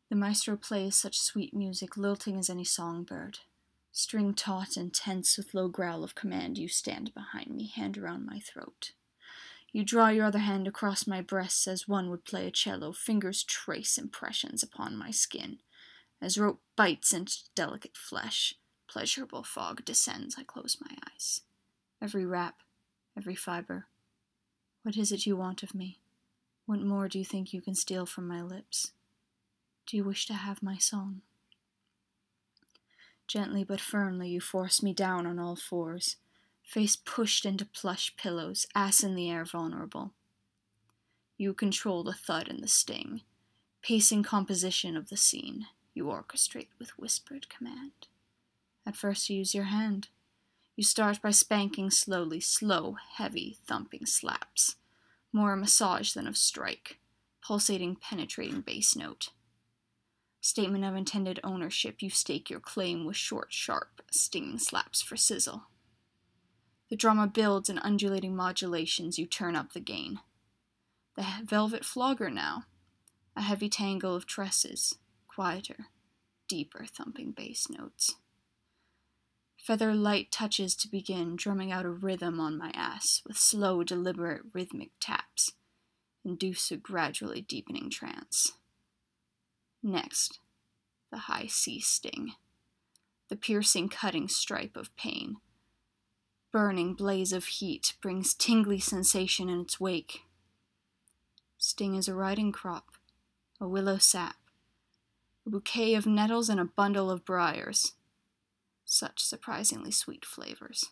The maestro plays such sweet music, lilting as any songbird. String taut and tense with low growl of command, you stand behind me, hand around my throat. You draw your other hand across my breasts as one would play a cello, fingers trace impressions upon my skin. As rope bites into delicate flesh, pleasurable fog descends, I close my eyes. Every rap, every fiber. What is it you want of me? What more do you think you can steal from my lips? Do you wish to have my song? Gently but firmly you force me down on all fours, face pushed into plush pillows, ass in the air vulnerable. You control the thud and the sting, pacing composition of the scene. You orchestrate with whispered command. At first you use your hand. You start by spanking slowly, slow, heavy, thumping slaps, more a massage than of strike, pulsating, penetrating bass note. Statement of intended ownership, you stake your claim with short, sharp, stinging slaps for sizzle. The drama builds in undulating modulations, you turn up the gain. The velvet flogger now, a heavy tangle of tresses, quieter, deeper thumping bass notes. Feather light touches to begin, drumming out a rhythm on my ass, with slow, deliberate, rhythmic taps, induce a gradually deepening trance. Next, the high C sting, the piercing, cutting stripe of pain. Burning blaze of heat brings tingly sensation in its wake. Sting is a riding crop, a willow sap, a bouquet of nettles and a bundle of briars. Such surprisingly sweet flavors.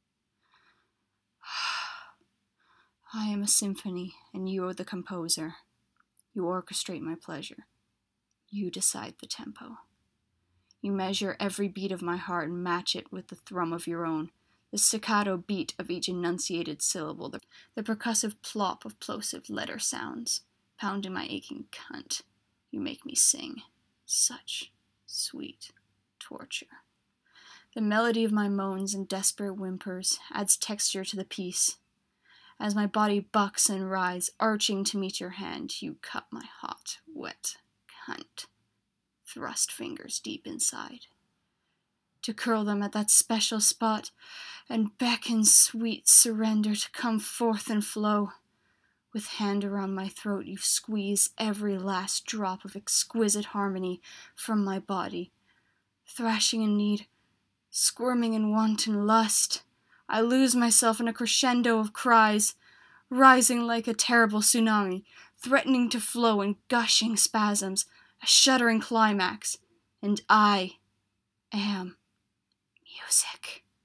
I am a symphony, and you are the composer. You orchestrate my pleasure. You decide the tempo. You measure every beat of my heart and match it with the thrum of your own, the staccato beat of each enunciated syllable, the percussive plop of plosive letter sounds, pounding my aching cunt. You make me sing. Such sweet torture. The melody of my moans and desperate whimpers adds texture to the piece. As my body bucks and writhes, arching to meet your hand, you cut my hot, wet cunt. Thrust fingers deep inside, to curl them at that special spot and beckon sweet surrender to come forth and flow. With hand around my throat, you squeeze every last drop of exquisite harmony from my body. Thrashing in need, squirming in wanton lust, I lose myself in a crescendo of cries, rising like a terrible tsunami, threatening to flow in gushing spasms, a shuddering climax, and I am music.